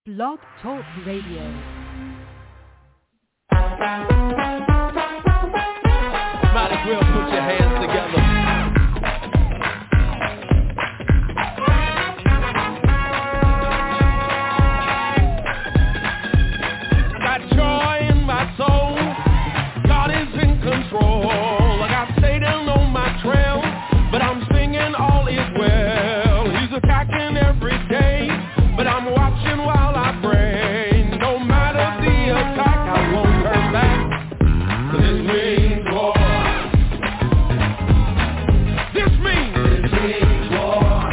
Blog Talk Radio. Might as well put your hands together. Got joy in my soul. God is in control. I got Satan on my trail, but I'm singing all is well. He's attacking every day, but I'm watching while I pray. No matter the attack, I won't turn back. 'Cause this means war. This means war.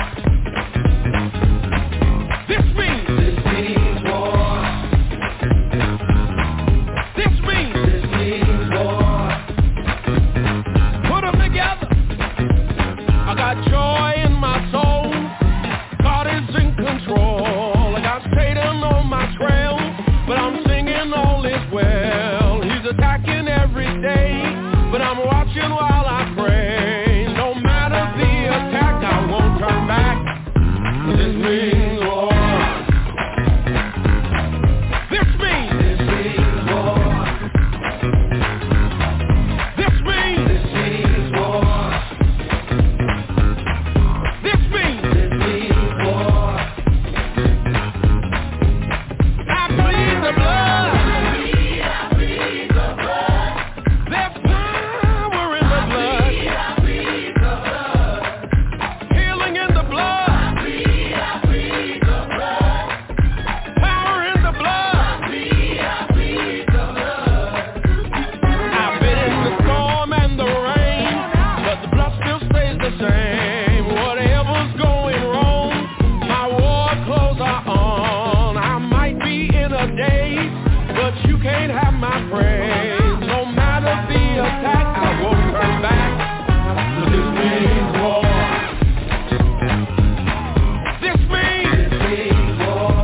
This means war. This means war. Put them together. I got joy in my soul. God is in control. I got Satan on my trail, but I'm singing all is well. He's attacking every day, but I'm watching while I pray. No matter the attack, I won't turn back. 'Cause this means war. This means war. This means war. This means war. I plead the blood. There's power in the blood. Healing in the blood. Power in the blood. I've been in the storm and the rain, but the blood still stays the same. Whatever's going wrong, my war clothes are on. I might be in a daze, but you can't have my praise. No matter the attack, I won't turn back. 'Cause this means war. This means war.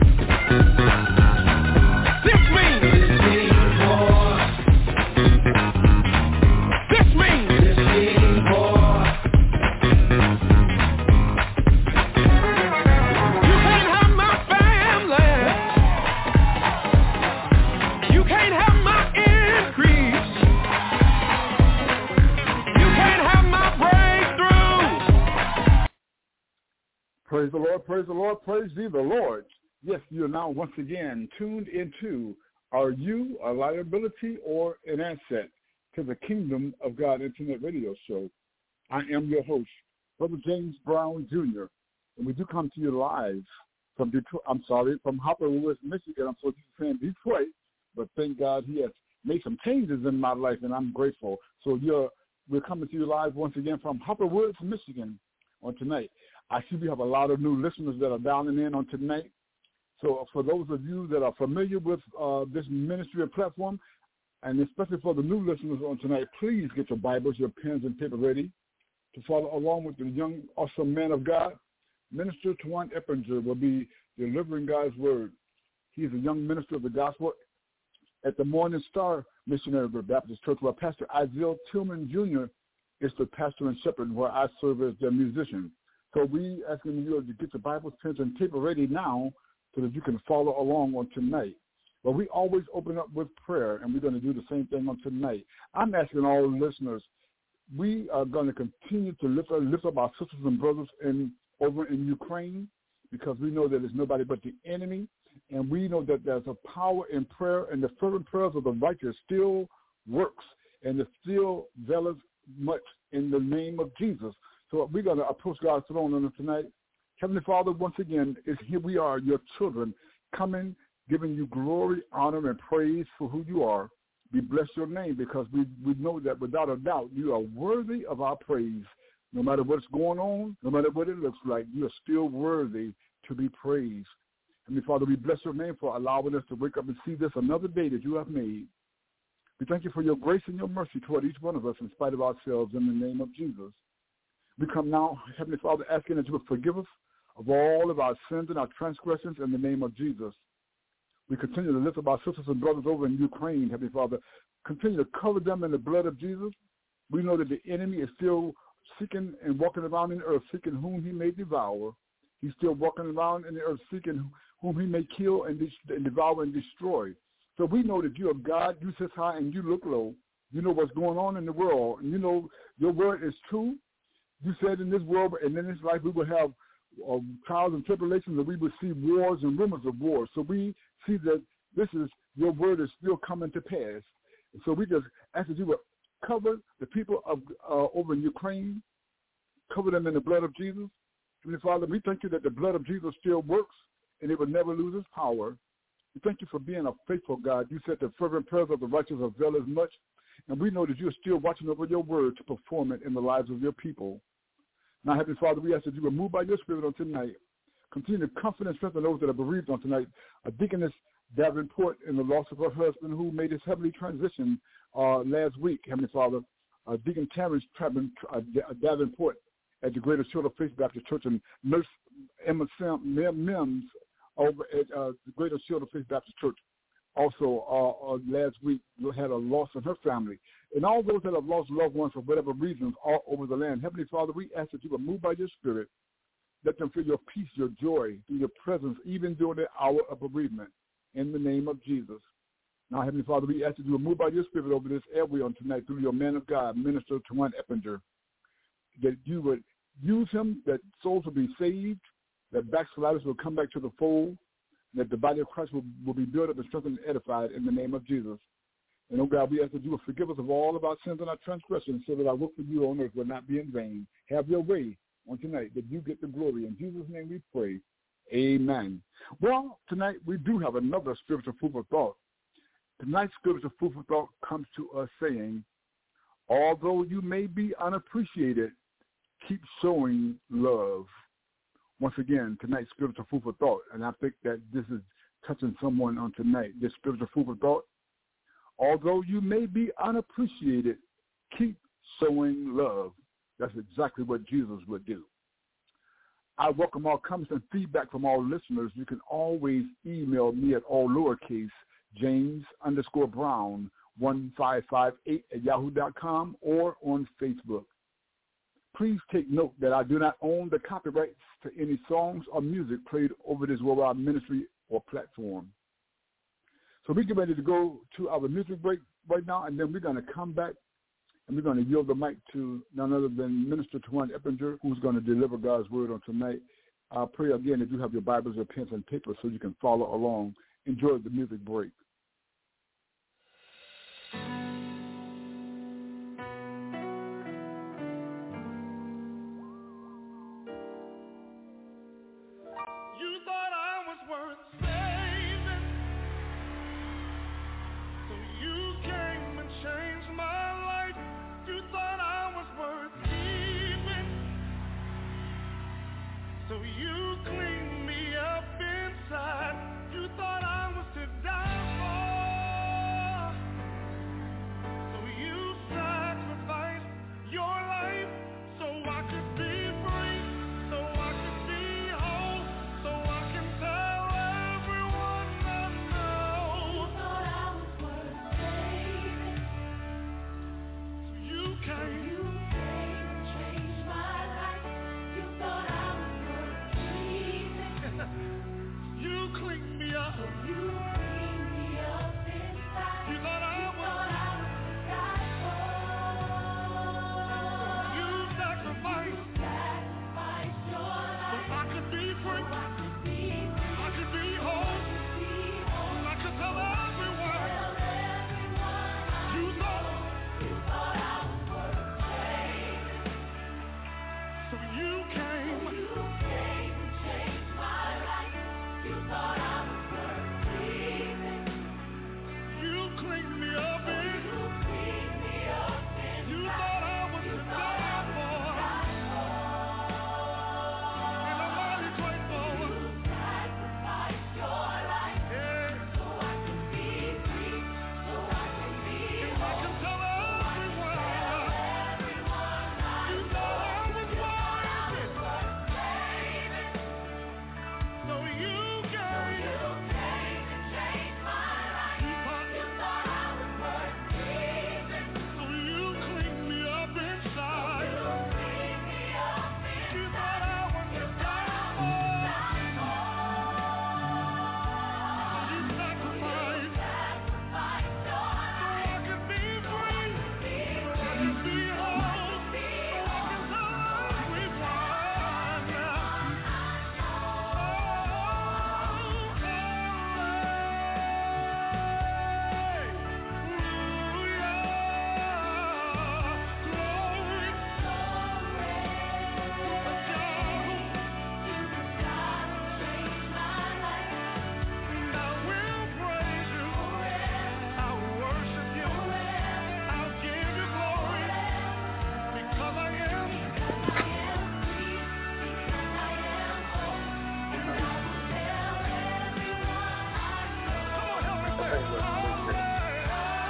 This means war. This means war. You can't have my family. You can't have my increase. You can't have my breakthrough. Praise the Lord, praise the Lord, praise thee the Lord. Yes, you are now once again tuned into Are You a Liability or an Asset to the Kingdom of God Internet Radio Show. I am your host, Brother James Brown Jr., and we do come to you live from Detroit. From Hopper Woods, Michigan. I'm supposed to be saying Detroit, but thank God he has made some changes in my life, and I'm grateful. So we're coming to you live once again from Hopper Woods, Michigan on tonight. I see we have a lot of new listeners that are dialing in on tonight. So for those of you that are familiar with this ministry and platform, and especially for the new listeners on tonight, please get your Bibles, your pens, and paper ready to follow along with the young, awesome man of God. Minister Twan Eppinger will be delivering God's word. He is a young minister of the gospel at the Morning Star Missionary Baptist Church, where Pastor Isaiah Tillman Jr. is the pastor and shepherd, where I serve as their musician. So we asking you to get your Bibles, pens, and paper ready now so that you can follow along on tonight. But we always open up with prayer, and we're going to do the same thing on tonight. I'm asking all the listeners, we are going to continue to lift up our sisters and brothers over in Ukraine, because we know that there's nobody but the enemy, and we know that there's a power in prayer, and the fervent prayers of the righteous still works, and it still avails much in the name of Jesus. So we're going to approach God's throne on tonight. Heavenly Father, once again, here we are, your children, coming, giving you glory, honor, and praise for who you are. We bless your name because we know that without a doubt you are worthy of our praise. No matter what's going on, no matter what it looks like, you are still worthy to be praised. Heavenly Father, we bless your name for allowing us to wake up and see this another day that you have made. We thank you for your grace and your mercy toward each one of us in spite of ourselves in the name of Jesus. We come now, Heavenly Father, asking that you would forgive us of all of our sins and our transgressions in the name of Jesus. We continue to lift up our sisters and brothers over in Ukraine, Heavenly Father. Continue to cover them in the blood of Jesus. We know that the enemy is still seeking and walking around in the earth, seeking whom he may devour. He's still walking around in the earth, seeking whom he may kill and devour and destroy. So we know that you are God, you sit high and you look low. You know what's going on in the world, and you know your word is true. You said in this world and in this life we will have trials and tribulations, and we will see wars and rumors of wars. So we see that your word is still coming to pass. And so we just ask that you would cover the people of over in Ukraine, cover them in the blood of Jesus. Heavenly Father, we thank you that the blood of Jesus still works and it will never lose its power. We thank you for being a faithful God. You said the fervent prayers of the righteous avail as much. And we know that you're still watching over your word to perform it in the lives of your people. Now, Heavenly Father, we ask that you will move by your spirit on tonight. Continue to comfort and strengthen those that are bereaved on tonight. Deaconess Davenport in the loss of her husband who made his heavenly transition last week, Heavenly Father. Deacon Terrence Davenport at the Greater Shield of Faith Baptist Church, and Nurse Emma Mims over at the Greater Shield of Faith Baptist Church. Also, last week, had a loss in her family. And all those that have lost loved ones for whatever reasons all over the land. Heavenly Father, we ask that you will move by your spirit. Let them feel your peace, your joy, through your presence, even during the hour of bereavement, in the name of Jesus. Now, Heavenly Father, we ask that you will move by your spirit over this airway on tonight through your man of God, Minister Twan Eppinger, that you would use him, that souls will be saved, that backsliders will come back to the fold, that the body of Christ will be built up and strengthened and edified in the name of Jesus. And, oh God, we ask that you will forgive us of all of our sins and our transgressions so that our work for you on earth will not be in vain. Have your way on tonight, that you get the glory. In Jesus' name we pray. Amen. Well, tonight we do have another spiritual food for thought. Tonight's spiritual food for thought comes to us saying, although you may be unappreciated, keep showing love. Once again, tonight's spiritual food for thought, and I think that this is touching someone on tonight, this spiritual food for thought. Although you may be unappreciated, keep showing love. That's exactly what Jesus would do. I welcome all comments and feedback from all listeners. You can always email me at all lowercase James_Brown1558 @yahoo.com or on Facebook. Please take note that I do not own the copyrights to any songs or music played over this worldwide ministry or platform. So we get ready to go to our music break right now, and then we're going to come back, and we're going to yield the mic to none other than Minister Twan Eppinger, who's going to deliver God's word on tonight. I pray again that you have your Bibles or pens and paper so you can follow along. Enjoy the music break. So you cleaned me up inside. You thought I was to die.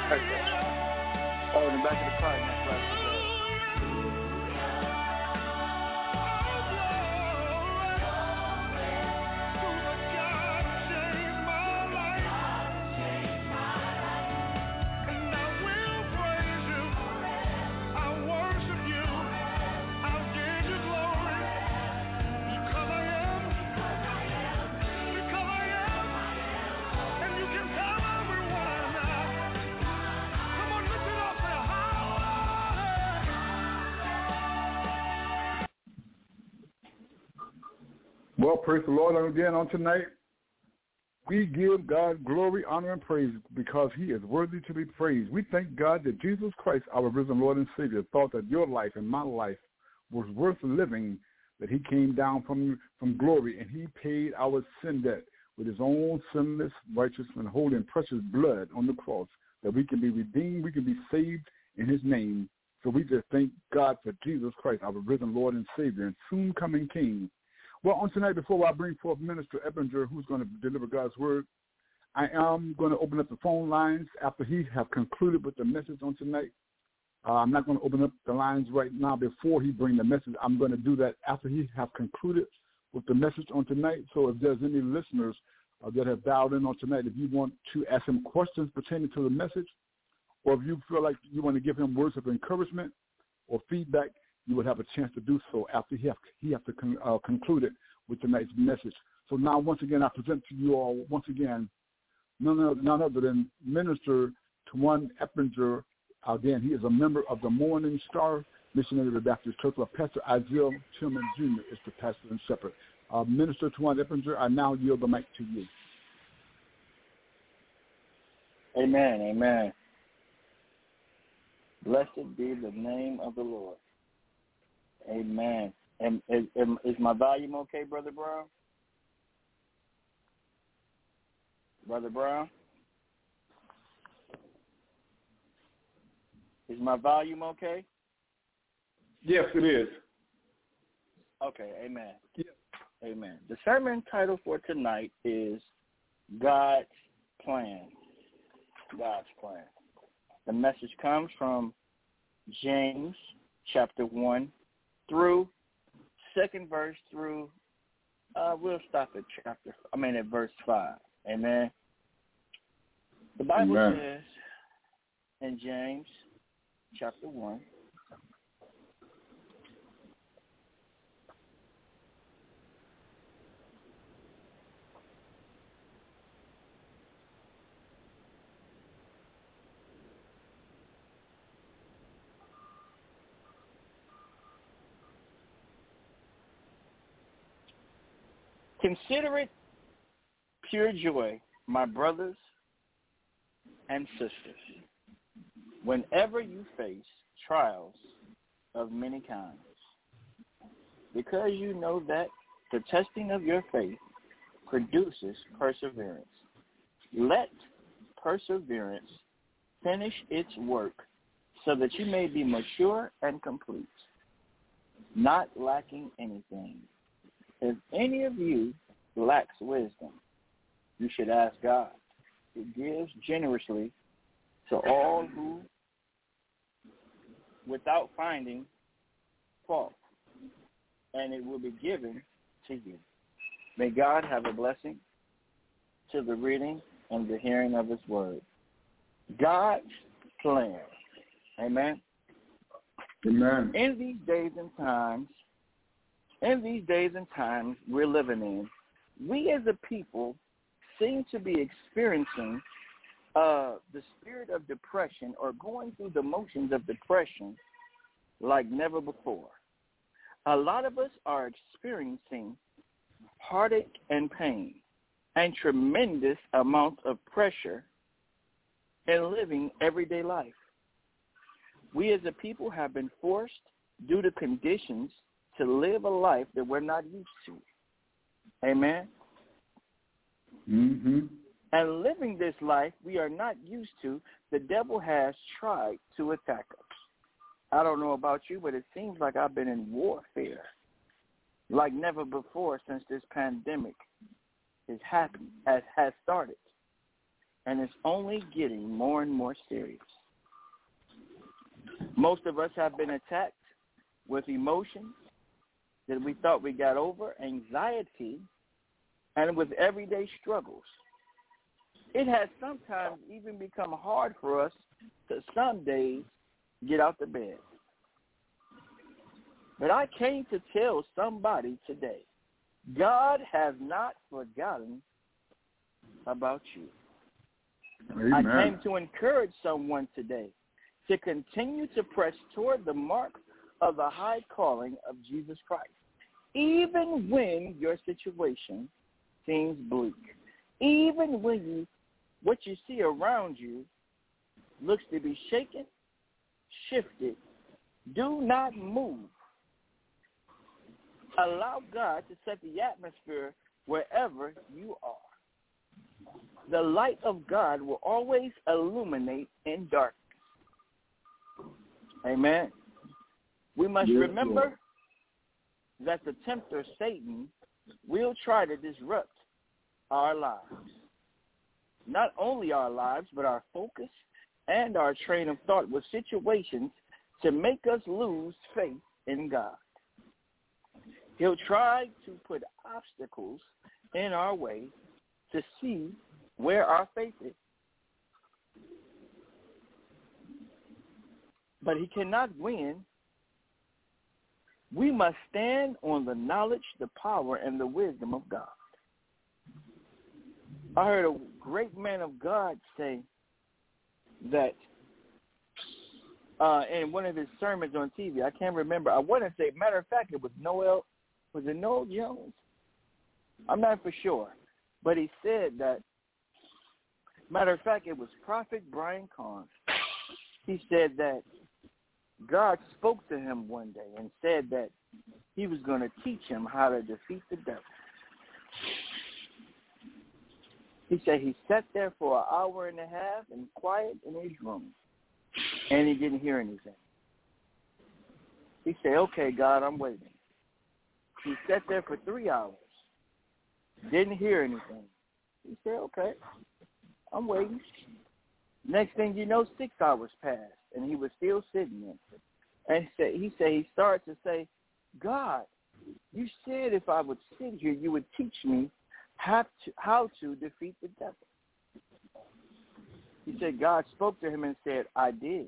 Oh, in the back of the car, next class. Well, praise the Lord again on tonight. We give God glory, honor, and praise because he is worthy to be praised. We thank God that Jesus Christ, our risen Lord and Savior, thought that your life and my life was worth living, that he came down from glory and he paid our sin debt with his own sinless, righteous, and holy and precious blood on the cross, that we can be redeemed, we can be saved in his name. So we just thank God for Jesus Christ, our risen Lord and Savior, and soon coming King. Well, on tonight, before I bring forth Minister Eppinger, who's going to deliver God's word, I am going to open up the phone lines after he have concluded with the message on tonight. I'm not going to open up the lines right now before he bring the message. I'm going to do that after he have concluded with the message on tonight. So if there's any listeners that have dialed in on tonight, if you want to ask him questions pertaining to the message, or if you feel like you want to give him words of encouragement or feedback, you would have a chance to do so after he have to conclude it with tonight's message. So now, once again, I present to you all, once again, none other than Minister Tawan Eppinger. Again, he is a member of the Morning Star Missionary Baptist Church, where Pastor Isaiah Tillman Jr. is the pastor and shepherd. Minister Tawan Eppinger, I now yield the mic to you. Amen, amen. Blessed be the name of the Lord. Amen. And is my volume okay, Brother Brown? Brother Brown? Is my volume okay? Yes, it is. Okay, amen. Yes. Amen. The sermon title for tonight is God's Plan. God's Plan. The message comes from James chapter 1 through 2nd verse through, we'll stop at verse 5. Amen. The Bible says in James chapter 1, consider it pure joy, my brothers and sisters, whenever you face trials of many kinds, because you know that the testing of your faith produces perseverance. Let perseverance finish its work so that you may be mature and complete, not lacking anything. If any of you lacks wisdom, you should ask God, who gives generously to all who, without finding fault, and it will be given to you. May God have a blessing to the reading and the hearing of his word. God's plan. Amen. Amen. In these days and times we're living in, we as a people seem to be experiencing the spirit of depression, or going through the motions of depression like never before. A lot of us are experiencing heartache and pain and tremendous amounts of pressure in living everyday life. We as a people have been forced, due to conditions, to live a life that we're not used to. Amen? Mm-hmm. And living this life we are not used to, the devil has tried to attack us. I don't know about you, but it seems like I've been in warfare like never before since this pandemic has started. and it's only getting more and more serious. Most of us have been attacked with emotions that we thought we got over, anxiety, and with everyday struggles. It has sometimes even become hard for us to some days get out the bed. But I came to tell somebody today, God has not forgotten about you. Amen. I came to encourage someone today to continue to press toward the mark of the high calling of Jesus Christ, even when your situation seems bleak, even when what you see around you looks to be shaken, shifted. Do not move. Allow God to set the atmosphere wherever you are. The light of God will always illuminate in darkness. Amen. We must remember that the tempter, Satan, will try to disrupt our lives. Not only our lives, but our focus and our train of thought with situations to make us lose faith in God. He'll try to put obstacles in our way to see where our faith is. But he cannot win. We must stand on the knowledge, the power, and the wisdom of God. I heard a great man of God say that in one of his sermons on TV. I can't remember. I want to say, matter of fact, it was Noel. Was it Noel Jones? I'm not for sure. But he said that, matter of fact, it was Prophet Brian Carnes. He said that God spoke to him one day and said that he was going to teach him how to defeat the devil. He said he sat there for an hour and a half in quiet in his room, and he didn't hear anything. He said, okay, God, I'm waiting. He sat there for 3 hours, didn't hear anything. He said, okay, I'm waiting. Next thing you know, 6 hours passed, and he was still sitting there. And he started to say, God, you said if I would sit here, you would teach me how to defeat the devil. He said God spoke to him and said, I did.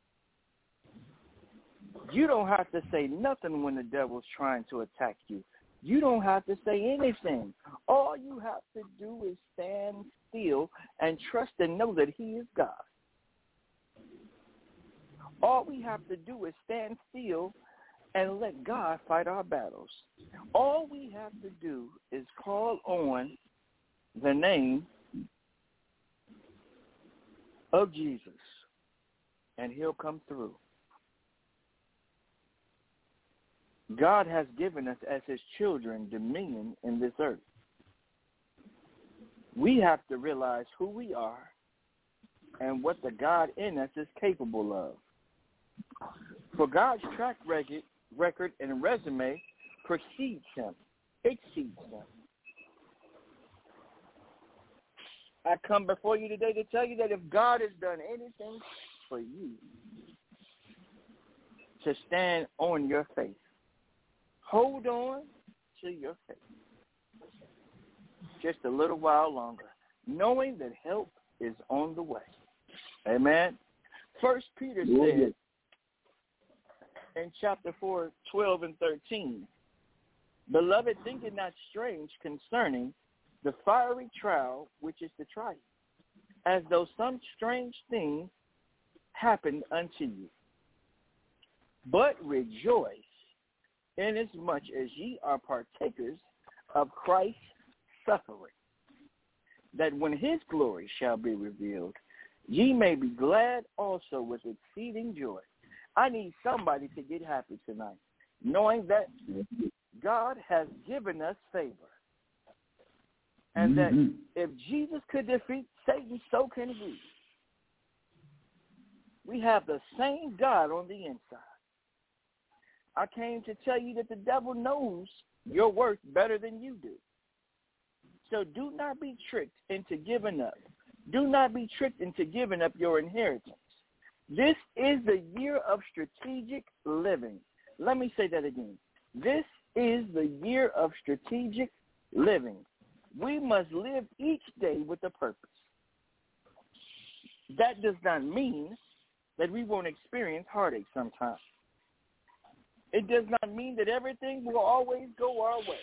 You don't have to say nothing when the devil's trying to attack you. You don't have to say anything. All you have to do is stand still and trust and know that he is God. All we have to do is stand still and let God fight our battles. All we have to do is call on the name of Jesus, and he'll come through. God has given us as his children dominion in this earth. We have to realize who we are and what the God in us is capable of. For God's track record and resume precedes him, exceeds him. I come before you today to tell you that if God has done anything for you, to stand on your faith. Hold on to your faith just a little while longer, knowing that help is on the way. Amen. First Peter said in chapter 4, 12 and 13, Beloved, think it not strange concerning the fiery trial which is to try you, as though some strange thing happened unto you. But rejoice, inasmuch as ye are partakers of Christ's suffering, that when his glory shall be revealed, ye may be glad also with exceeding joy. I need somebody to get happy tonight, knowing that God has given us favor. And that if Jesus could defeat Satan, so can we. We have the same God on the inside. I came to tell you that the devil knows your worth better than you do. So do not be tricked into giving up. Do not be tricked into giving up your inheritance. This is the year of strategic living. Let me say that again. This is the year of strategic living. We must live each day with a purpose. That does not mean that we won't experience heartache sometimes. It does not mean that everything will always go our way.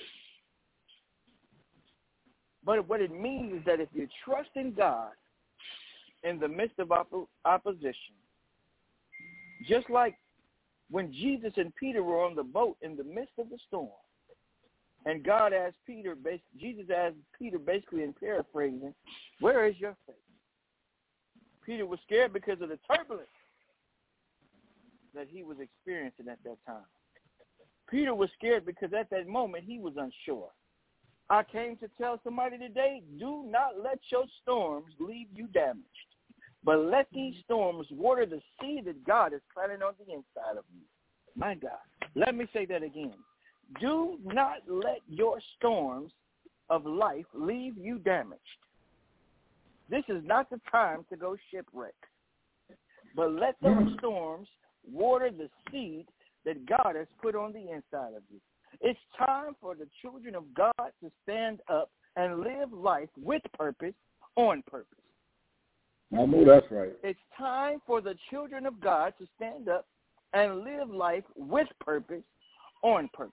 But what it means is that if you trust in God in the midst of opposition, just like when Jesus and Peter were on the boat in the midst of the storm, and Jesus asked Peter basically in paraphrasing, where is your faith? Peter was scared because of the turbulence that he was experiencing at that time. Peter was scared because at that moment he was unsure. I came to tell somebody today, do not let your storms leave you damaged, but let these storms water the seed that God is planting on the inside of you. My God. Let me say that again. Do not let your storms of life leave you damaged. This is not the time to go shipwreck, but let those storms water the seed that God has put on the inside of you. It's time for the children of God to stand up and live life with purpose, on purpose. I know that's right. It's time for the children of God to stand up and live life with purpose, on purpose.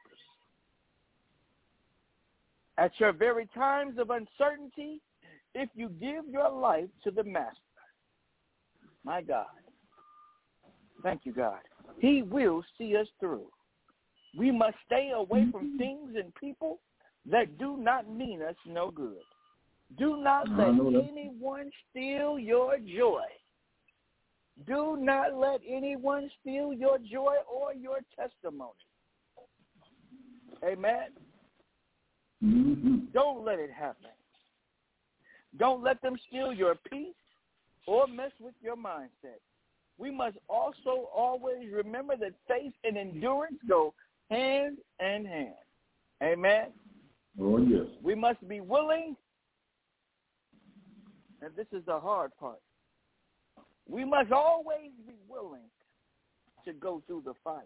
At your very times of uncertainty, if you give your life to the Master, my God, thank you, God, He will see us through. We must stay away from things and people that do not mean us no good. Do not let anyone steal your joy. Do not let anyone steal your joy or your testimony. Amen? Mm-hmm. Don't let it happen. Don't let them steal your peace or mess with your mindset. We must also always remember that faith and endurance go hand in hand. Amen? Oh, yes. We must be willing, and this is the hard part. We must always be willing to go through the fight.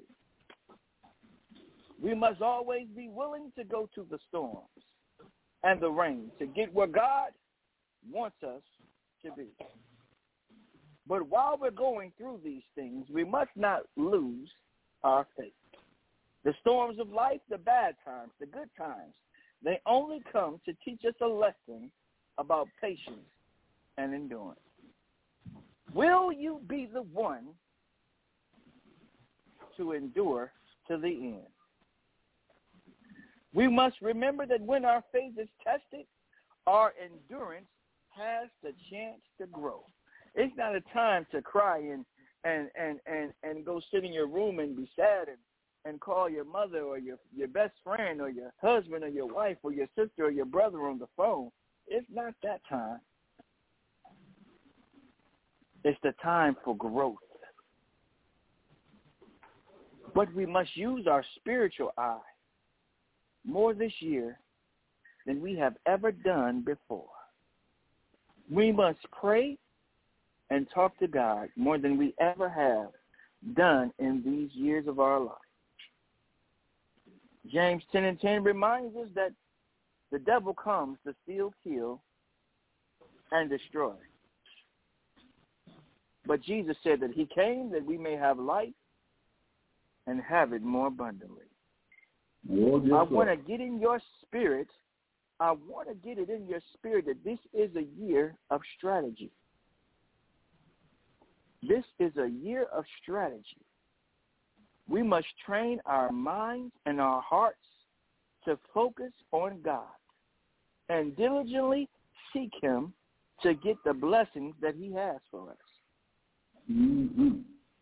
We must always be willing to go through the storms and the rain to get where God wants us to be. But while we're going through these things, we must not lose our faith. The storms of life, the bad times, the good times, they only come to teach us a lesson about patience and endurance. Will you be the one to endure to the end? We must remember that when our faith is tested, our endurance has the chance to grow. It's not a time to cry and go sit in your room and be sad and call your mother or your best friend or your husband or your wife or your sister or your brother on the phone. It's not that time. It's the time for growth. But we must use our spiritual eye more this year than we have ever done before. We must pray and talk to God more than we ever have done in these years of our life. James 10:10 reminds us that the devil comes to steal, kill, and destroy. But Jesus said that he came that we may have life and have it more abundantly. Oh, yes, I want to get in your spirit. I want to get it in your spirit that this is a year of strategy. This is a year of strategy. We must train our minds and our hearts to focus on God and diligently seek him to get the blessings that he has for us. Mm-hmm.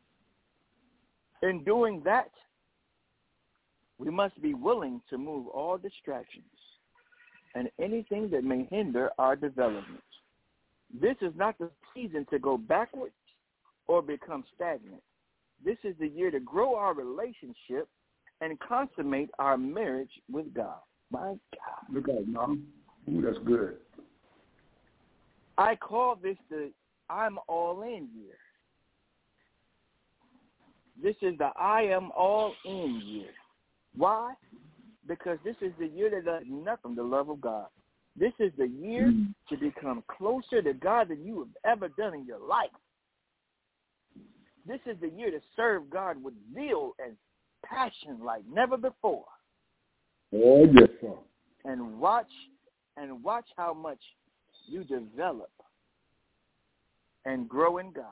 In doing that, we must be willing to move all distractions and anything that may hinder our development. This is not the season to go backwards or become stagnant. This is the year to grow our relationship and consummate our marriage with God. My God. Look at it, Mom. Ooh, that's good. I call this the I'm all in year. This is the I am all in year. Why? Because this is the year that does nothing the love of God. This is the year to become closer to God than you have ever done in your life. This is the year to serve God with zeal and passion like never before. Oh, yes, sir. And watch how much you develop and grow in God.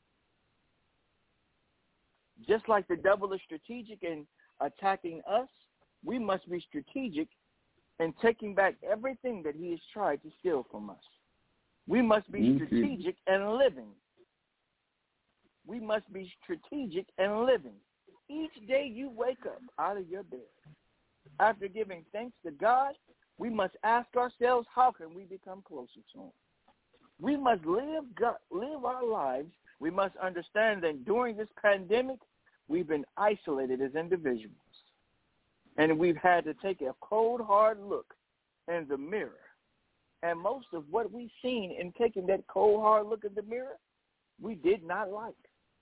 Just like the devil is strategic in attacking us, we must be strategic in taking back everything that he has tried to steal from us. We must be strategic and living. We must be strategic and living. Each day you wake up out of your bed, after giving thanks to God, we must ask ourselves, how can we become closer to him? We must live our lives. We must understand that during this pandemic, we've been isolated as individuals. And we've had to take a cold, hard look in the mirror. And most of what we've seen in taking that cold, hard look in the mirror, we did not like.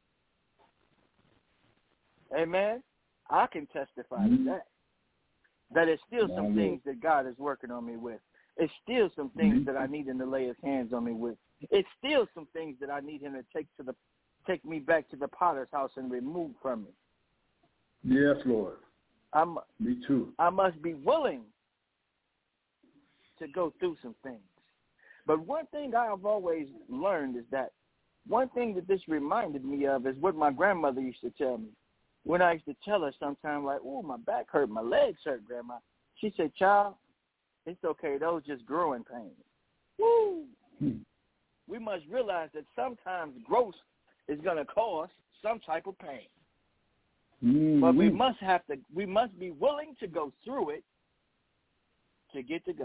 Amen? I can testify to that. That it's still some things that God is working on me with. It's still some things that I need him to lay his hands on me with. It's still some things that I need him to take me back to the potter's house and remove from me. Yes, Lord. Me too. I must be willing to go through some things. But one thing I have always learned is that one thing that this reminded me of is what my grandmother used to tell me. When I used to tell her sometimes, like, oh, my back hurt, my legs hurt, Grandma. She said, child, it's okay. Those just growing pains. Woo! We must realize that sometimes growth is going to cause some type of pain. But we must be willing to go through it to get to God.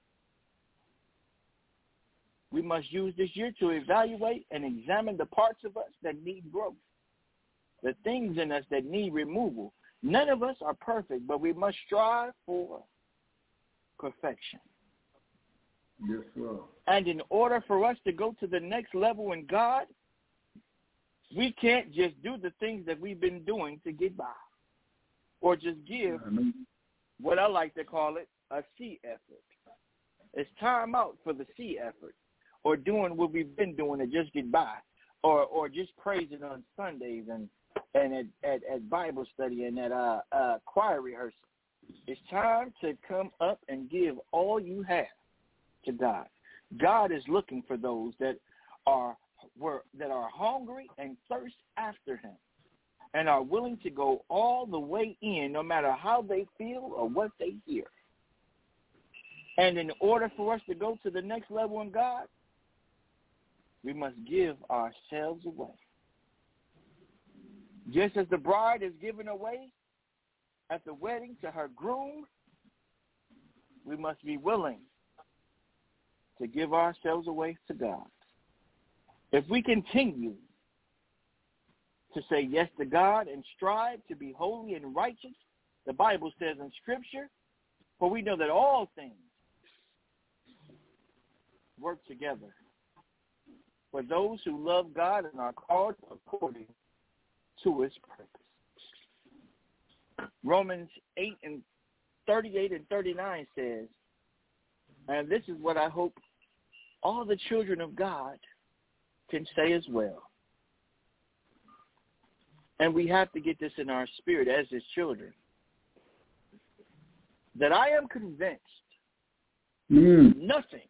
We must use this year to evaluate and examine the parts of us that need growth, the things in us that need removal. None of us are perfect, but we must strive for perfection. Yes, sir. And in order for us to go to the next level in God, we can't just do the things that we've been doing to get by, or just give what I like to call it a C effort. It's time out for the C effort, or doing what we've been doing to just get by, or just praising on Sundays and at Bible study and at choir rehearsal. It's time to come up and give all you have to God. God is looking for those that are hungry and thirst after him and are willing to go all the way in, no matter how they feel or what they hear. And in order for us to go to the next level in God, we must give ourselves away. Just as the bride is given away at the wedding to her groom, we must be willing to give ourselves away to God. If we continue to say yes to God and strive to be holy and righteous, the Bible says in Scripture, for we know that all things work together for those who love God and are called according to his purpose. Romans 8:38 and 39 says, and this is what I hope all the children of God can say as well. And we have to get this in our spirit as his children. That I am convinced nothing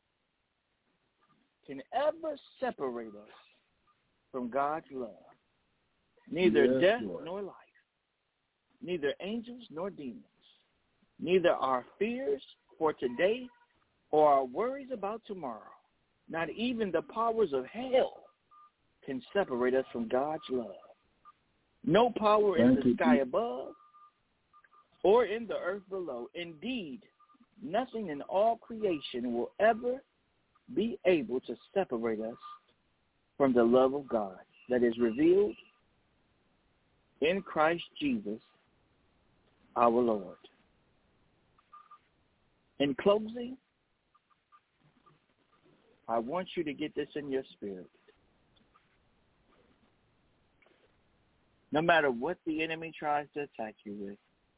can ever separate us from God's love. Neither death nor life. Neither angels nor demons. Neither our fears for today or our worries about tomorrow. Not even the powers of hell can separate us from God's love. No power in the sky above or in the earth below. Indeed, nothing in all creation will ever be able to separate us from the love of God that is revealed in Christ Jesus, our Lord. In closing, I want you to get this in your spirit. No matter what the enemy tries to attack you with,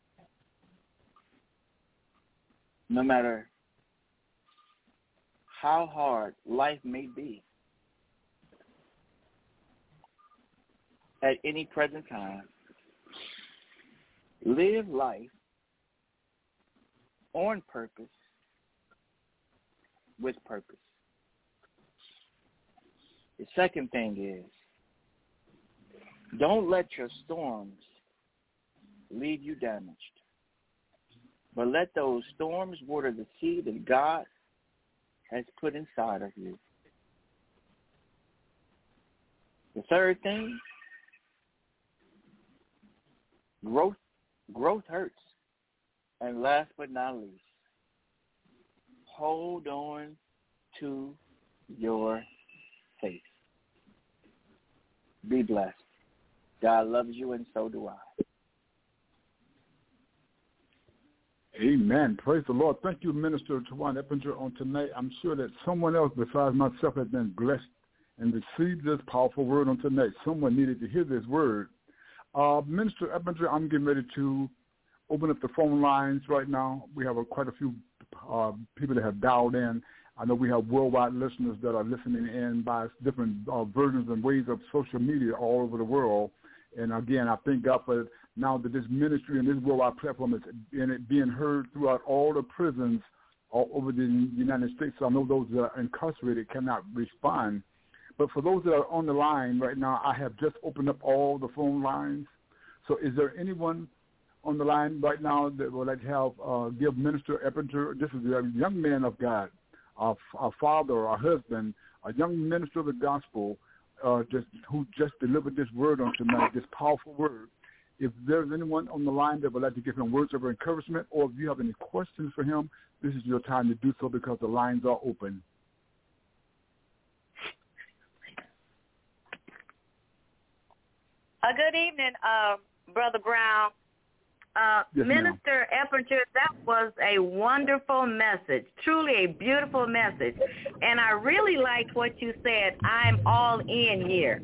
no matter how hard life may be, at any present time, live life on purpose, with purpose. The second thing is, don't let your storms leave you damaged, but let those storms water the seed that God has put inside of you. The third thing, growth hurts. And last but not least, hold on to your faith. Be blessed. God loves you, and so do I. Amen. Praise the Lord. Thank you, Minister Tawan Eppinger, on tonight. I'm sure that someone else besides myself has been blessed and received this powerful word on tonight. Someone needed to hear this word. Minister Eppinger, I'm getting ready to open up the phone lines right now. We have quite a few people that have dialed in. I know we have worldwide listeners that are listening in by different versions and ways of social media all over the world. And again, I thank God for now that this ministry and this worldwide platform is being heard throughout all the prisons all over the United States. So I know those that are incarcerated cannot respond. But for those that are on the line right now, I have just opened up all the phone lines. So is there anyone on the line right now that would like to have give Minister Eppinger, this is a young man of God, a father, a husband, a young minister of the gospel, who just delivered this word on tonight, this powerful word. If there's anyone on the line that would like to give him words of encouragement, or if you have any questions for him, this is your time to do so because the lines are open. Good evening, Brother Brown. Yes, Minister Eppinger, that was a wonderful message, truly a beautiful message. And I really liked what you said, I'm all in here.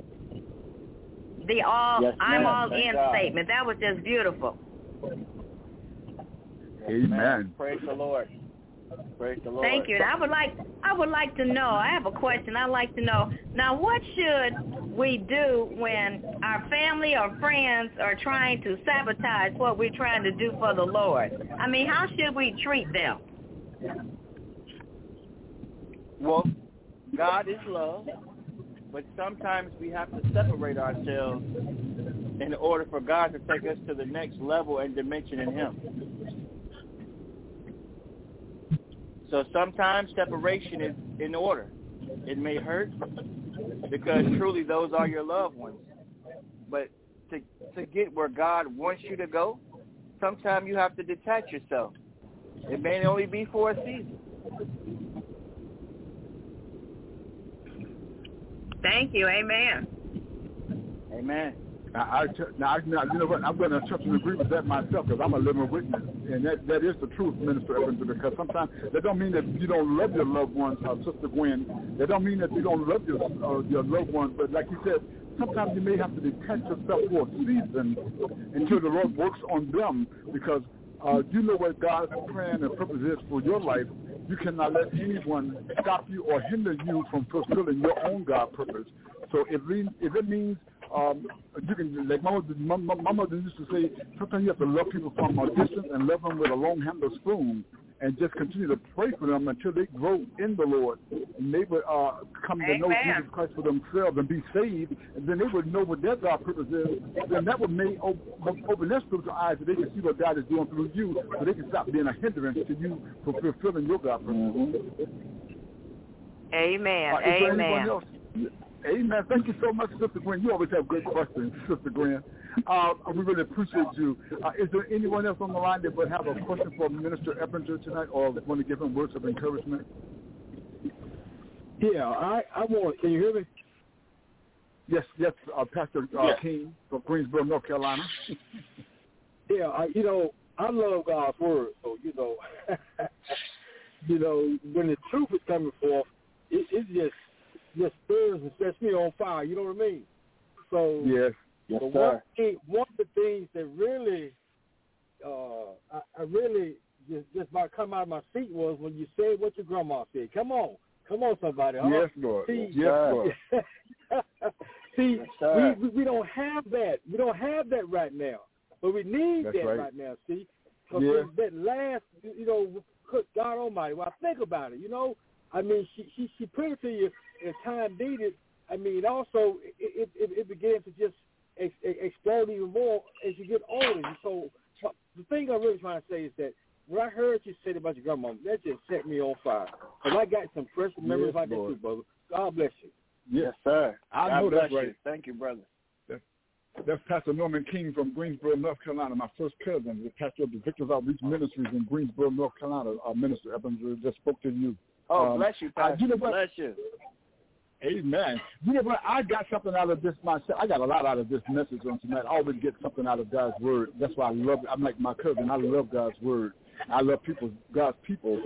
I'm all in statement. That was just beautiful. Amen. Praise the Lord. Praise the Lord. Thank you. And I would like to know, I have a question. I'd like to know, now what should we do when our family or friends are trying to sabotage what we're trying to do for the Lord? I mean, how should we treat them? Well, God is love, but sometimes we have to separate ourselves in order for God to take us to the next level and dimension in Him. So sometimes separation is in order. It may hurt because truly those are your loved ones. But to get where God wants you to go, sometimes you have to detach yourself. It may only be for a season. Thank you. Amen. Amen. Now, you know what? I'm going to touch and agree with that myself because I'm a living witness, and that is the truth, Minister Eppinger. Because sometimes that don't mean that you don't love your loved ones, Sister Gwen. That don't mean that you don't love your loved ones. But like you said, sometimes you may have to detach yourself for a season until the Lord works on them. Because you know what God's plan and purpose is for your life. You cannot let anyone stop you or hinder you from fulfilling your own God purpose. So if it means you can, like my mother used to say, sometimes you have to love people from a distance and love them with a long-handled spoon and just continue to pray for them until they grow in the Lord and they would come to know Jesus Christ for themselves and be saved, and then they would know what their God purpose is. Then that would open their spiritual eyes so they can see what God is doing through you, so they can stop being a hindrance to you from fulfilling your God purpose. Amen. Amen. Amen. Thank you so much, Sister Gwen. You always have great questions, Sister Gwen. We really appreciate you. Is there anyone else on the line that would have a question for Minister Eppinger tonight, or want to give him words of encouragement? Yeah, I want. Can you hear me? Yes, Pastor King from Greensboro, North Carolina. Yeah, I love God's word, so when the truth is coming forth, it just stirs and sets me on fire. You know what I mean? So yes, one of the things that really, I really just about come out of my seat was when you said what your grandma said. Come on, somebody. Huh? Yes, Lord. See, yes, Lord. See, we don't have that. We don't have that right now, but we need That's that right now. See, because that last, God Almighty. When I think about it, I mean, she put it to you in time needed. I mean, also it began to just explode even more as you get older. So the thing I'm really trying to say is that when I heard you say about your grandma, that just set me on fire. And I got some fresh memories like that too, brother. God bless you. Yes, sir. I know that's right. You. Thank you, brother. That's Pastor Norman King from Greensboro, North Carolina. My first cousin, the pastor of the Victor's Outreach Ministries in Greensboro, North Carolina. Minister Eppinger just spoke to you. Oh, bless you, Pastor. Bless you. Amen. You know what? I got something out of this myself. I got a lot out of this message on tonight. I always get something out of God's word. That's why I love it. I'm like my cousin. I love God's word. I love God's people.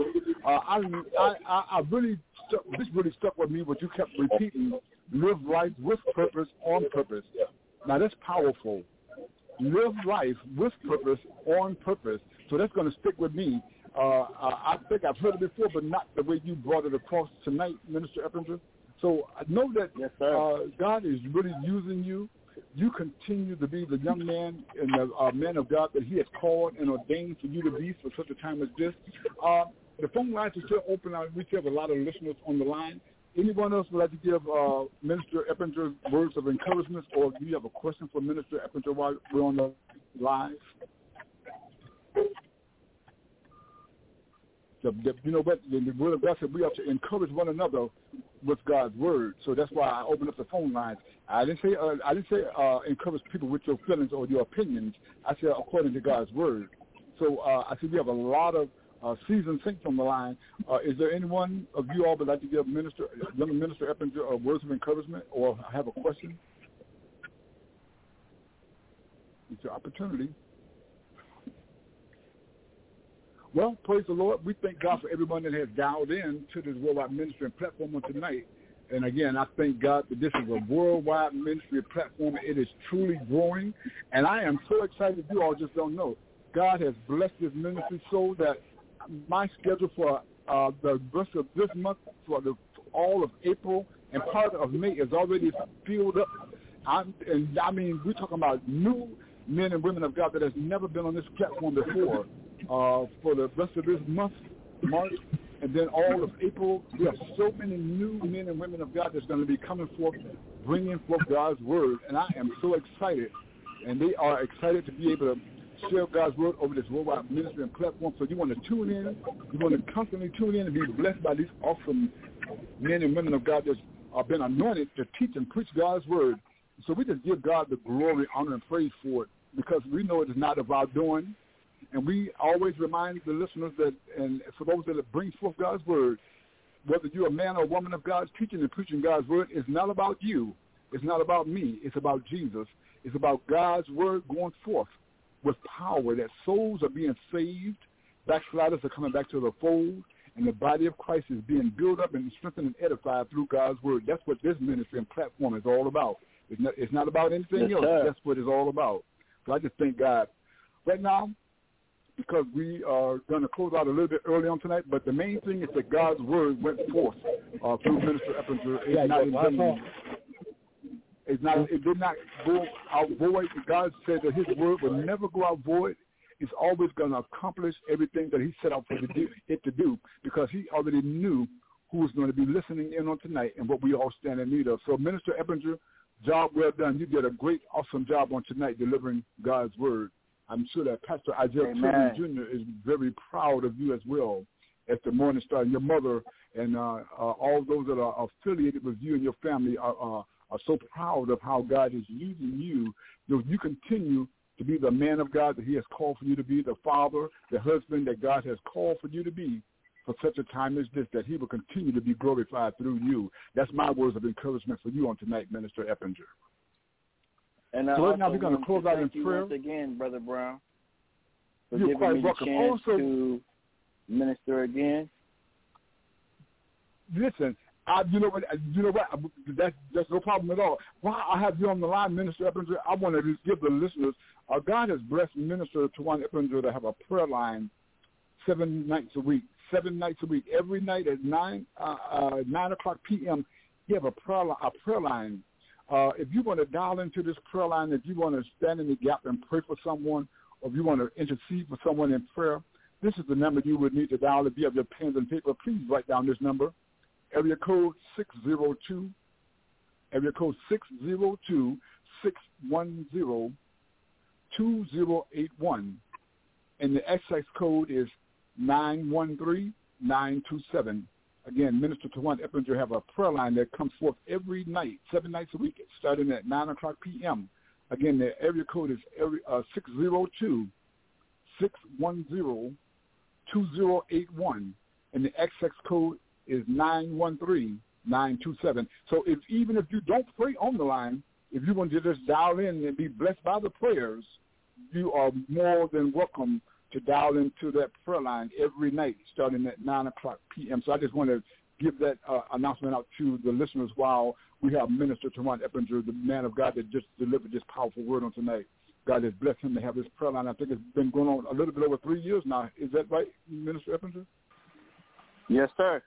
I really, this really stuck with me. What you kept repeating: live life with purpose, on purpose. Now that's powerful. Live life with purpose, on purpose. So that's going to stick with me. I think I've heard it before, but not the way you brought it across tonight, Minister Eppinger. So I know that God is really using you. You continue to be the young man and the man of God that he has called and ordained for you to be for such a time as this. The phone lines are still open. We still have a lot of listeners on the line. Anyone else would like to give Minister Eppinger words of encouragement, or do you have a question for Minister Eppinger while we're on the live? You know what? The word of God said we have to encourage one another with God's word. So that's why I opened up the phone lines. I didn't say encourage people with your feelings or your opinions. I said according to God's word. So I said we have a lot of seasoned saints on the line. Is there anyone of you all would like to give young Minister Eppinger words of encouragement or have a question? It's your opportunity. Well, praise the Lord. We thank God for everyone that has dialed in to this worldwide ministry platform on tonight. And again, I thank God that this is a worldwide ministry platform. It is truly growing. And I am so excited. You all just don't know. God has blessed this ministry so that my schedule for the rest of this month, for all of April and part of May is already filled up. We're talking about new men and women of God that has never been on this platform before. For the rest of this month, March, and then all of April, we have so many new men and women of God that's going to be coming forth, bringing forth God's word, and I am so excited, and they are excited to be able to share God's word over this worldwide ministry and platform. So you want to tune in, you want to constantly tune in and be blessed by these awesome men and women of God that have been anointed to teach and preach God's word. So we just give God the glory, honor, and praise for it, because we know it is not of our doing. And we always remind the listeners that, and for those that bring forth God's word, whether you're a man or a woman of God teaching and preaching God's word, it's not about you. It's not about me. It's about Jesus. It's about God's word going forth with power, that souls are being saved, backsliders are coming back to the fold, and the body of Christ is being built up and strengthened and edified through God's word. That's what this ministry and platform is all about. It's not about anything else. That's what it's all about. So I just thank God. Right now, because we are going to close out a little bit early on tonight, but the main thing is that God's word went forth through Minister Eppinger. It did not go out void. God said that his word will never go out void. It's always going to accomplish everything that he set out for it to do, because he already knew who was going to be listening in on tonight and what we all stand in need of. So, Minister Eppinger, job well done. You did a great, awesome job on tonight delivering God's word. I'm sure that Pastor Isaiah Tillman Jr. is very proud of you as well as the Morning Star. Your mother and all those that are affiliated with you and your family are so proud of how God is using you. You continue to be the man of God that he has called for you to be, the father, the husband that God has called for you to be for such a time as this, that he will continue to be glorified through you. That's my words of encouragement for you on tonight, Minister Eppinger. And so right now we're going to close out in prayer. Once again, Brother Brown, for You're giving quite me welcome. the chance Also, to minister again. Listen, You know what? That's no problem at all. While I have you on the line, Minister Eppinger, I want to just give the listeners, God has blessed Minister Tawana Eppinger to have a prayer line 7 nights a week. 7 nights a week. Every night at 9 o'clock p.m., you have a prayer line. If you want to dial into this prayer line, if you want to stand in the gap and pray for someone, or if you want to intercede for someone in prayer, this is the number you would need to dial. If you have your pens and paper, please write down this number. Area code 602-610-610-2081. And the access code is 913927. Again, Minister Tawana Eppinger have a prayer line that comes forth every night, 7 nights a week, starting at 9 o'clock p.m. Again, the area code is 602-610-2081. And the access code is 913927. So even if you don't pray on the line, if you want to just dial in and be blessed by the prayers, you are more than welcome to dial into that prayer line every night starting at 9 o'clock p.m. So I just want to give that announcement out to the listeners while we have Minister Tawana Eppinger, the man of God that just delivered this powerful word on tonight. God has blessed him to have this prayer line. I think it's been going on a little bit over 3 years now. Is that right, Minister Eppinger? Yes, sir.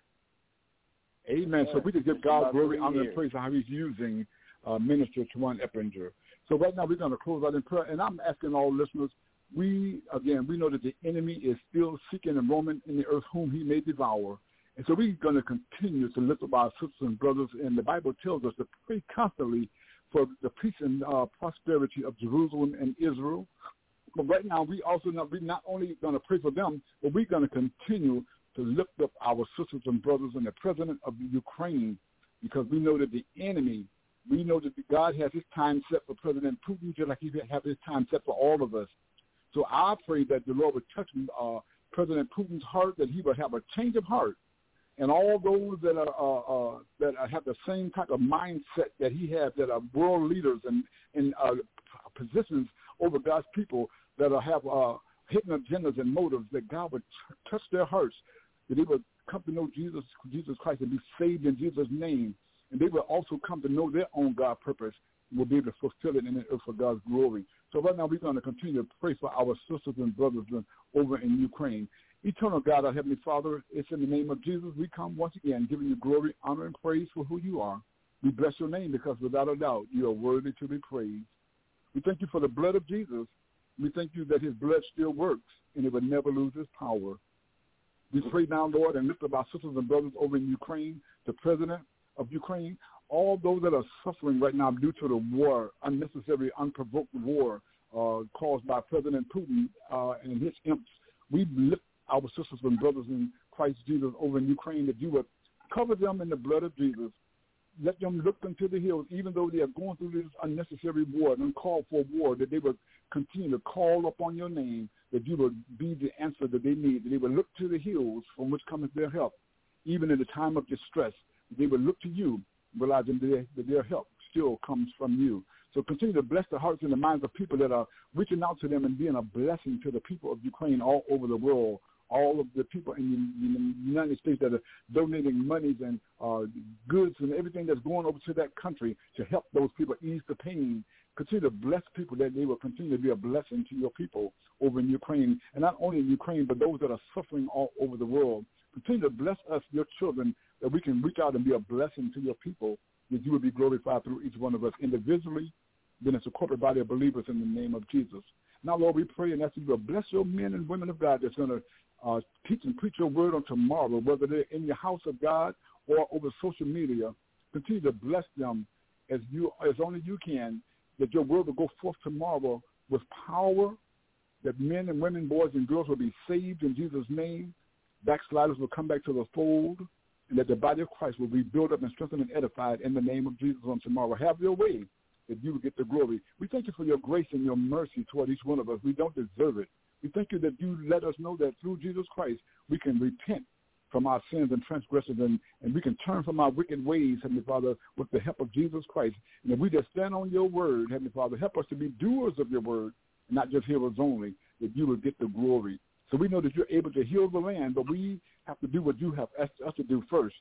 Amen. So we just give God glory, honor, and praise for how he's using Minister Tawana Eppinger. So right now we're going to close out in prayer, and I'm asking all listeners, we know that the enemy is still seeking and roaming in the earth whom he may devour. And so we're going to continue to lift up our sisters and brothers, and the Bible tells us to pray constantly for the peace and prosperity of Jerusalem and Israel. But right now we're not only going to pray for them, but we're going to continue to lift up our sisters and brothers and the president of Ukraine, because we know that the enemy, we know that God has his time set for President Putin, just like he has his time set for all of us. So I pray that the Lord would touch President Putin's heart, that he would have a change of heart, and all those that have the same type of mindset that he has, that are world leaders and in positions over God's people, that have hidden agendas and motives, that God would touch their hearts, that they would come to know Jesus Christ and be saved in Jesus' name, and they will also come to know their own God purpose and will be able to fulfill it in the earth for God's glory. So right now we're going to continue to pray for our sisters and brothers over in Ukraine. Eternal God, our Heavenly Father, it's in the name of Jesus we come once again giving you glory, honor, and praise for who you are. We bless your name because without a doubt you are worthy to be praised. We thank you for the blood of Jesus. We thank you that his blood still works and it will never lose its power. We pray now, Lord, and lift up our sisters and brothers over in Ukraine, the president of Ukraine, all those that are suffering right now due to the war, unnecessary, unprovoked war caused by President Putin and his imps. We lift our sisters and brothers in Christ Jesus over in Ukraine, that you would cover them in the blood of Jesus. Let them look into the hills, even though they are going through this unnecessary war, and call for war, that they would continue to call upon your name, that you would be the answer that they need, that they would look to the hills from which cometh their help. Even in the time of distress, they would look to you, realizing that their help still comes from you. So continue to bless the hearts and the minds of people that are reaching out to them and being a blessing to the people of Ukraine all over the world, all of the people in the United States that are donating monies and goods and everything that's going over to that country to help those people ease the pain. Continue to bless people, that they will continue to be a blessing to your people over in Ukraine, and not only in Ukraine, but those that are suffering all over the world. Continue to bless us, your children, that we can reach out and be a blessing to your people, that you will be glorified through each one of us individually, then as a corporate body of believers in the name of Jesus. Now, Lord, we pray and ask you to bless your men and women of God that's going to teach and preach your word on tomorrow, whether they're in your house of God or over social media. Continue to bless them as only you can, that your word will go forth tomorrow with power, that men and women, boys and girls will be saved in Jesus' name, backsliders will come back to the fold, and that the body of Christ will be built up and strengthened and edified in the name of Jesus on tomorrow. Have your way, that you will get the glory. We thank you for your grace and your mercy toward each one of us. We don't deserve it. We thank you that you let us know that through Jesus Christ we can repent from our sins and transgressions, and we can turn from our wicked ways, Heavenly Father, with the help of Jesus Christ. And if we just stand on your word, Heavenly Father, help us to be doers of your word and not just hearers only, that you will get the glory. So we know that you're able to heal the land, but we have to do what you have asked us to do first.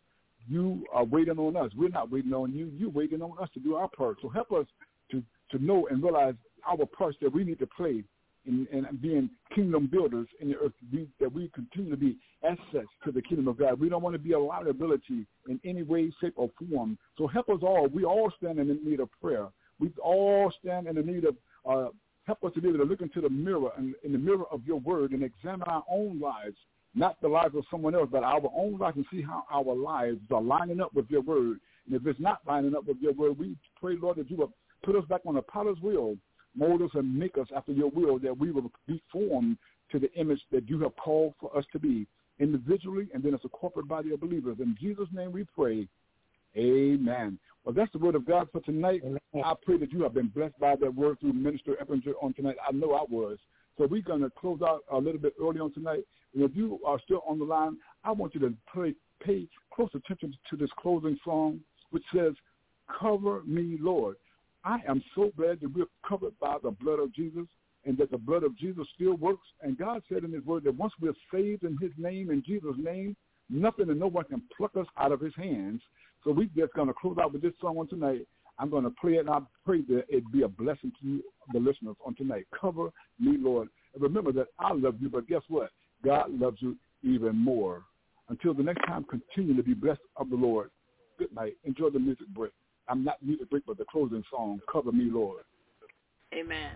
you are waiting on us. We're not waiting on you. You're waiting on us to do our part. So help us to know and realize our parts that we need to play in being kingdom builders in the earth, that we continue to be assets to the kingdom of God. We don't want to be a liability in any way, shape, or form. So help us all. We all stand in the need of prayer. We all stand in the need of help us to be able to look into the mirror, and in the mirror of your word, and examine our own lives, not the lives of someone else, but our own lives, and see how our lives are lining up with your word. And if it's not lining up with your word, we pray, Lord, that you will put us back on the potter's wheel, mold us and make us after your will, that we will be formed to the image that you have called for us to be, individually and then as a corporate body of believers. In Jesus' name we pray. Amen. Well, that's the word of God for tonight. Amen. I pray that you have been blessed by that word through Minister Eppinger on tonight. I know I was. So we're going to close out a little bit early on tonight. And if you are still on the line, I want you to pay close attention to this closing song, which says, "Cover me, Lord." I am so glad that we're covered by the blood of Jesus, and that the blood of Jesus still works. And God said in his word that once we're saved in his name, in Jesus' name, nothing and no one can pluck us out of his hands. So we're just going to close out with this song on tonight. I'm going to play it, and I pray that it be a blessing to you, the listeners, on tonight. Cover me, Lord. And remember that I love you, but guess what? God loves you even more. Until the next time, continue to be blessed of the Lord. Good night. Enjoy the music break. I'm not music break, but the closing song, "Cover Me, Lord." Amen.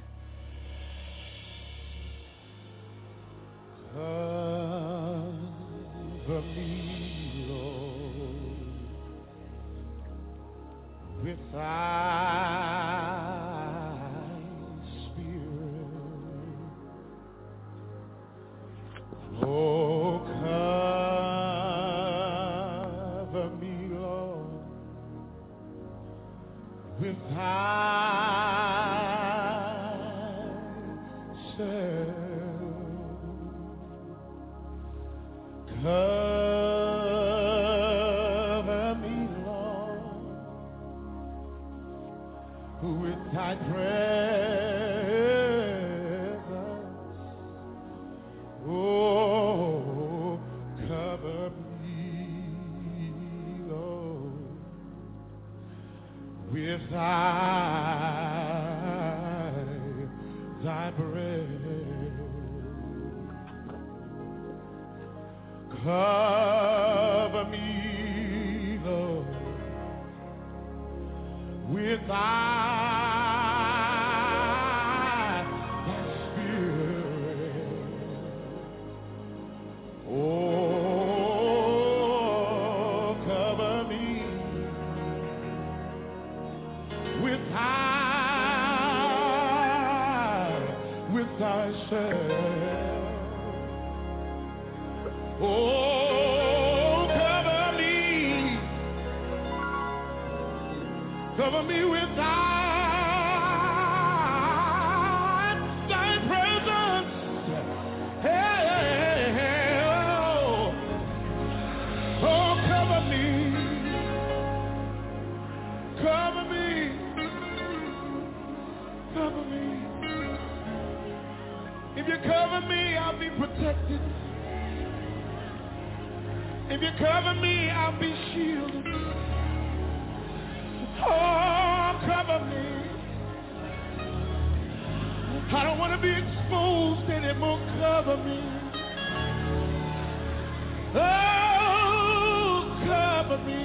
Cover me, Lord, with thy Spirit. Oh, cover me, Lord, with thyself. Cover me, Lord, with thy presence. Oh, cover me, Lord, with thy breath. Cover me, Lord, with thy Spirit. Oh, cover me with thyself. Oh, cover me with thy presence. Hey, oh, cover me, cover me, cover me. If you cover me, I'll be protected. If you cover me, I'll be shielded. Oh, cover me. I don't want to be exposed anymore. Cover me. Oh, cover me.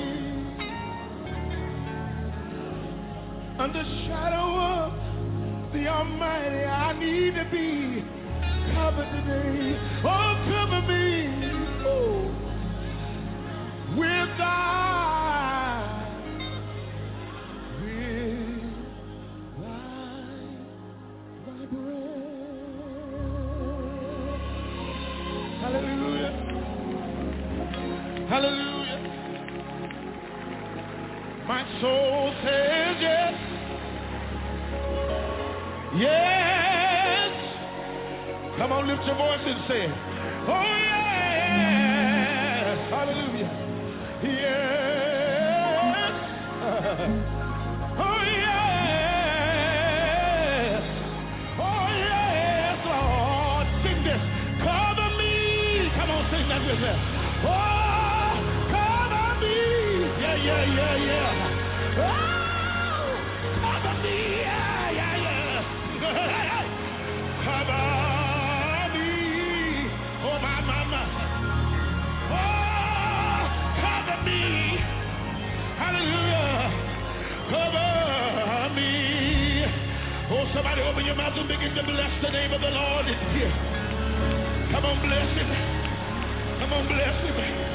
Under the shadow of the Almighty, I need to be covered today. Oh, cover me. Ooh. With thy breath. Hallelujah. Hallelujah. My soul says yes. Yes. Come on, lift your voice and say it. Oh, yes. Hallelujah. Yes. Oh, yes. Oh, yes, Lord. Sing this. Cover me. Come on, sing that with me. Oh, cover me. cover me. Oh, somebody open your mouth and begin to bless the name of the Lord in here. Come on, bless him. Come on, bless him.